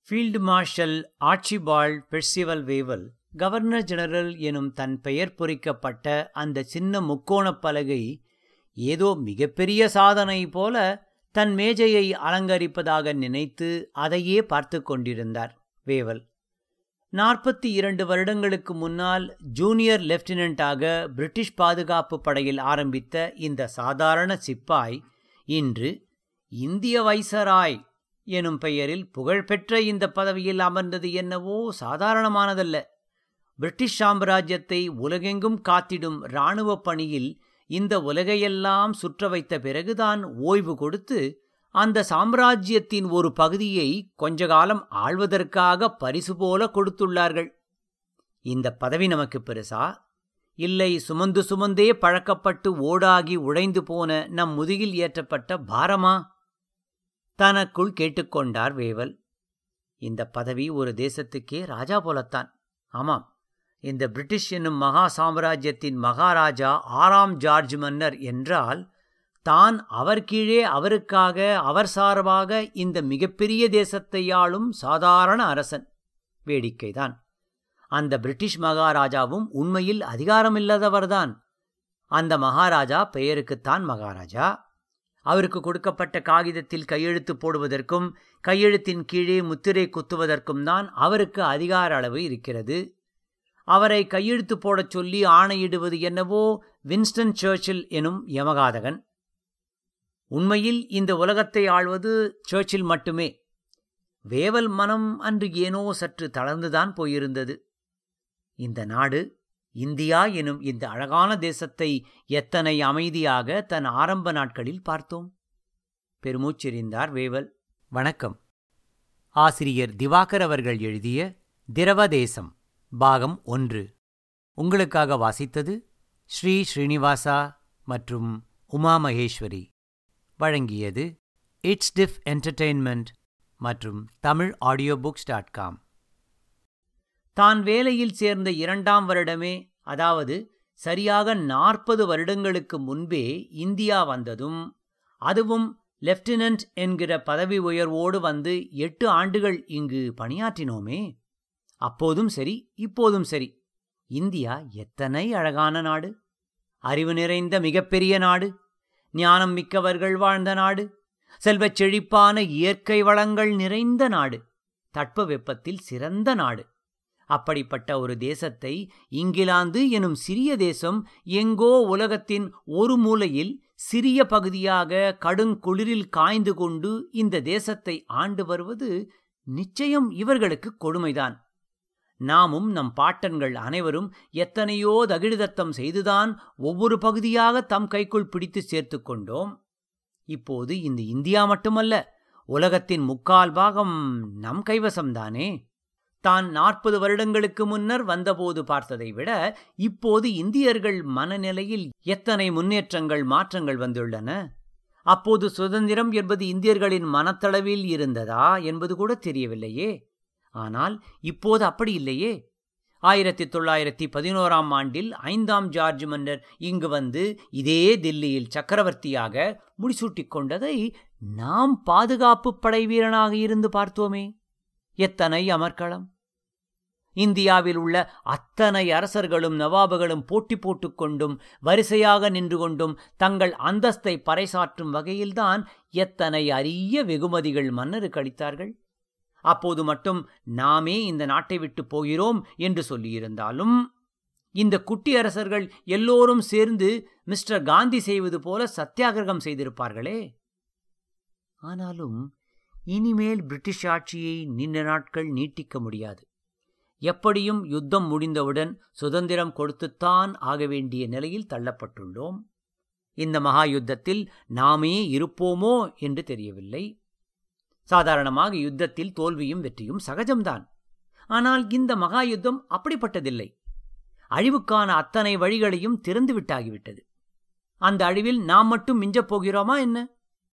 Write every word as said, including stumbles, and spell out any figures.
Field marshal Archibald Percival Wavell governor general எனும் தன் பெயர் பொறிக்கப்பட்ட அந்த சின்ன முக்கோணப் பலகை ஏதோ மிகப்பெரிய சாதனை போல தன் மேஜையை அலங்கரிப்பதாக நினைத்து அதையே பார்த்து கொண்டிருந்தார் வேவல். நாற்பத்தி இரண்டு வருடங்களுக்கு முன்னால் ஜூனியர் லெப்டினன்ட்டாக பிரிட்டிஷ் பாதுகாப்பு படையில் ஆரம்பித்த இந்த சாதாரண சிப்பாய் இன்று இந்திய வைசராய் எனும் பெயரில் புகழ்பெற்ற இந்த பதவியில் அமர்ந்தது என்னவோ சாதாரணமானதல்ல. பிரிட்டிஷ் சாம்ராஜ்யத்தை உலகெங்கும் காத்திடும் இராணுவ பணியில் இந்த உலகையெல்லாம் சுற்ற வைத்த பிறகுதான் ஓய்வு கொடுத்து அந்த சாம்ராஜ்யத்தின் ஒரு பகுதியை கொஞ்ச காலம் ஆள்வதற்காக பரிசு போல கொடுத்துள்ளார்கள். இந்த பதவி நமக்கு பெருசா, இல்லை சுமந்து சுமந்தே பழக்கப்பட்டு ஓடாகி உடைந்து போன நம் முதுகில் ஏற்றப்பட்ட பாரமா? தனக்குள் கேட்டுக்கொண்டார் வேவல். இந்த பதவி ஒரு தேசத்துக்கே ராஜா போலத்தான். ஆமாம், இந்த பிரிட்டிஷ் என்னும் மகா சாம்ராஜ்யத்தின் மகாராஜா ஆறாம் ஜார்ஜ் மன்னர் என்றால் தான் அவர் கீழே அவருக்காக அவர் சார்பாக இந்த மிகப்பெரிய தேசத்தை ஆளும் சாதாரண அரசன். வேடிக்கைதான், அந்த பிரிட்டிஷ் மகாராஜாவும் உண்மையில் அதிகாரமில்லாதவர்தான். அந்த மகாராஜா பெயருக்குத்தான் மகாராஜா. அவருக்கு கொடுக்கப்பட்ட காகிதத்தில் கையெழுத்து போடுவதற்கும் கையெழுத்தின் கீழே முத்திரை குத்துவதற்கும் தான் அவருக்கு அதிகார அளவு இருக்கிறது. அவரை கையெழுத்து போடச் சொல்லி ஆணையிடுவது என்னவோ வின்ஸ்டன் சர்ச்சில் எனும் யமகாதகன். உண்மையில் இந்த உலகத்தை ஆள்வது சர்ச்சில் மட்டுமே. வேவல் மனம் அன்று ஏனோ சற்று தளர்ந்துதான் போயிருந்தது. இந்த நாடு, இந்தியா எனும் இந்த அழகான தேசத்தை எத்தனை அமைதியாக தன் ஆரம்ப நாட்களில் பார்த்தோம். பெருமூச்செறிந்தார் வேவல். வணக்கம். ஆசிரியர் திவாகர் அவர்கள் எழுதிய திரவதேசம் பாகம் ஒன்று. உங்களுக்காக வாசித்தது ஸ்ரீ ஸ்ரீனிவாசா மற்றும் உமா மகேஸ்வரி. வழங்கியது இட்ஸ் டிஃப் என்டர்டெயின்மெண்ட் மற்றும் Tamil audio books dot com. தான் வேலையில் சேர்ந்த இரண்டாம் வருடமே, அதாவது சரியாக நாற்பது வருடங்களுக்கு முன்பே இந்தியா வந்ததும், அதுவும் லெப்டினன்ட் என்கிற பதவி உயர்வோடு வந்து எட்டு ஆண்டுகள் இங்கு பணியாற்றினோமே. அப்போதும் சரி, இப்போதும் சரி, இந்தியா எத்தனை அழகான நாடு! அறிவு நிறைந்த மிகப்பெரிய நாடு, ஞானம் மிக்கவர்கள் வாழ்ந்த நாடு, செல்வச் செழிப்பான இயற்கை வளங்கள் நிறைந்த நாடு, தட்பவெப்பத்தில் சிறந்த நாடு. அப்படிப்பட்ட ஒரு தேசத்தை இங்கிலாந்து எனும் சிறிய தேசம் எங்கோ உலகத்தின் ஒரு மூலையில் சிறிய பகுதியாக கடுங்குளிரில் காய்ந்து கொண்டு இந்த தேசத்தை ஆண்டு வருவது நிச்சயம் இவர்களுக்கு கொடுமைதான். நாமும் நம் பாட்டன்கள் அனைவரும் எத்தனையோ தகிடுதத்தம் செய்துதான் ஒவ்வொரு பகுதியாக தம் கைக்குள் பிடித்து சேர்த்து கொண்டோம். இப்போது இந்த இந்தியா மட்டுமல்ல, உலகத்தின் முக்கால் பாகம் நம் கைவசம்தானே. தான் நாற்பது வருடங்களுக்கு முன்னர் வந்தபோது பார்த்ததை விட இப்போது இந்தியர்கள் மனநிலையில் எத்தனை முன்னேற்றங்கள் மாற்றங்கள் வந்துள்ளன. அப்போது சுதந்திரம் என்பது இந்தியர்களின் மனத்தளவில் இருந்ததா என்பது கூட தெரியவில்லையே. ஆனால் இப்போது அப்படி இல்லையே. ஆயிரத்தி தொள்ளாயிரத்தி பதினோராம் ஆண்டில் ஐந்தாம் ஜார்ஜ் மன்னர் இங்கு வந்து இதே தில்லியில் சக்கரவர்த்தியாக முடிசூட்டிக் கொண்டதை நாம் பாதுகாப்பு படை வீரனாக இருந்து பார்த்தோமே. எத்தனை அமர்க்களம்! இந்தியாவில் உள்ள அத்தனை அரசர்களும் நவாபுகளும் போட்டி போட்டுக்கொண்டும் வரிசையாக நின்று கொண்டும் தங்கள் அந்தஸ்தை பறைசாற்றும் வகையில்தான் எத்தனை அரிய வெகுமதிகள் மன்னருக்கு அளித்தார்கள். அப்போது மட்டும் நாமே இந்த நாட்டை விட்டு போகிறோம் என்று சொல்லியிருந்தாலும் இந்த குட்டி அரசர்கள் எல்லோரும் சேர்ந்து மிஸ்டர் காந்தி செய்வது போல சத்தியாகிரகம் செய்திருப்பார்களே. ஆனாலும் இனிமேல் பிரிட்டிஷ் ஆட்சியை நீண்ட நாட்கள் நீட்டிக்க முடியாது. எப்படியும் யுத்தம் முடிந்தவுடன் சுதந்திரம் கொடுத்துத்தான் ஆக வேண்டிய நிலையில் தள்ளப்பட்டுள்ளோம். இந்த மகா யுத்தத்தில் நாமே இருப்போமோ என்று தெரியவில்லை. சாதாரணமாக யுத்தத்தில் தோல்வியும் வெற்றியும் சகஜம்தான். ஆனால் இந்த மகா யுத்தம் அப்படிப்பட்டதில்லை. அழிவுக்கான அத்தனை வழிகளையும் திறந்து விட்டாகிவிட்டது. அந்த அழிவில் நாம் மட்டும் மிஞ்சப் போகிறோமா என்ன?